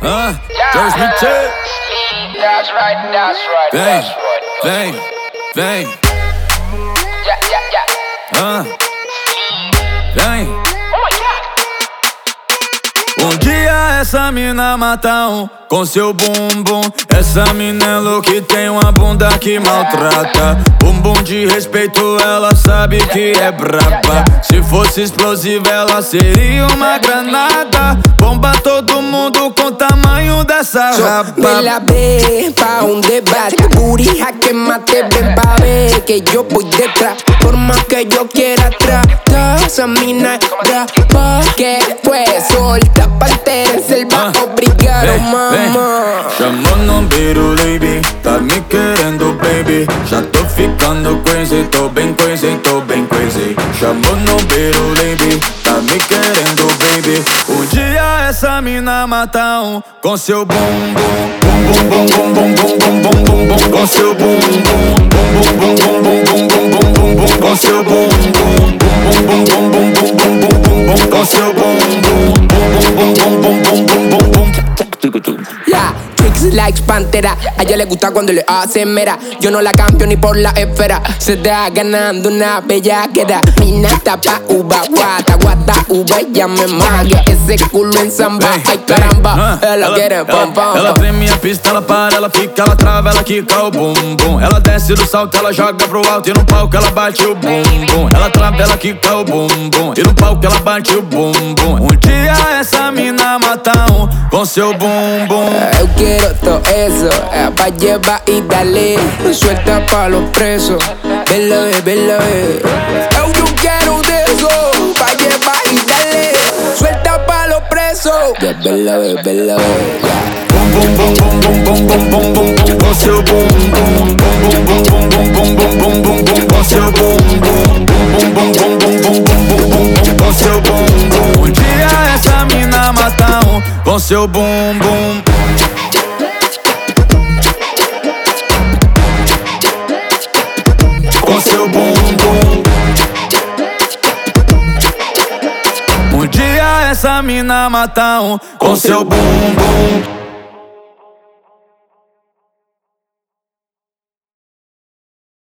2002. That's right, that's right, that's right. Vem. Yeah. Vem. Oh my God. Dia essa mina mata com seu bumbum. Essa mina é louca e tem uma bunda que maltrata. Bumbum de respeito, ela sabe que é braba. Se fosse explosiva, ela seria uma granada. Bomba todo mundo com o tamanho dessa rapa. Me la ve pa' un debate. Booty jaque mate, ven pa' ver que yo voy detrás. Por más que yo quiera tratar, esa mina es brava. Que fue solta, pantera en selva, obrigado, mamá. Chamou no beiro, baby, tá me querendo, baby. Já tô ficando crazy, tô bem crazy, tô bem crazy. Chamou no beiro, baby, tá me querendo, baby. Dia essa mina mata com seu bumbum. Bum bum bum bum bum bum bum bum bum com seu bumbum. Bum bum bum bum bum bum bum bum bum com seu bumbum. Bum bum bum bum bum bum bum bum bum com seu bumbum. Bum bum bum bum bum bum bum. Yeah, tricks like Pantera. A ella le gusta cuando le hacen mera. Yo no la cambio ni por la esfera. Se está ganando una bellaquera. Mina tapa uva, guata uva, ella me magia. Ese culo en samba, ay caramba. Ela quiere pam pam. Ela treme a pista, ela para, ela fica, ela trava, ela quica o bumbum. Ela desce do salto, ela joga pro alto e no palco ela bate o bumbum. Ela trava, ela quica o bumbum e no palco ela bate o bumbum. Dia essa mina mata com seu bumbum. Eu quiero todo eso, pa' llevar y darle. Suelta pa' los presos, velo, Eu no quiero de eso, pa' llevar y darle. Suelta pa' los presos, velo, Bum bum bum bum bum bum bum bum bum com seu bumbum. Bum bum bum bum bum bum bum bum bum com seu bumbum. Bum bum bum bum bum bum bum bum bum com seu bumbum. Dia essa mina mata com seu bumbum. Com seu bumbum. Dia essa mina mata com seu bumbum.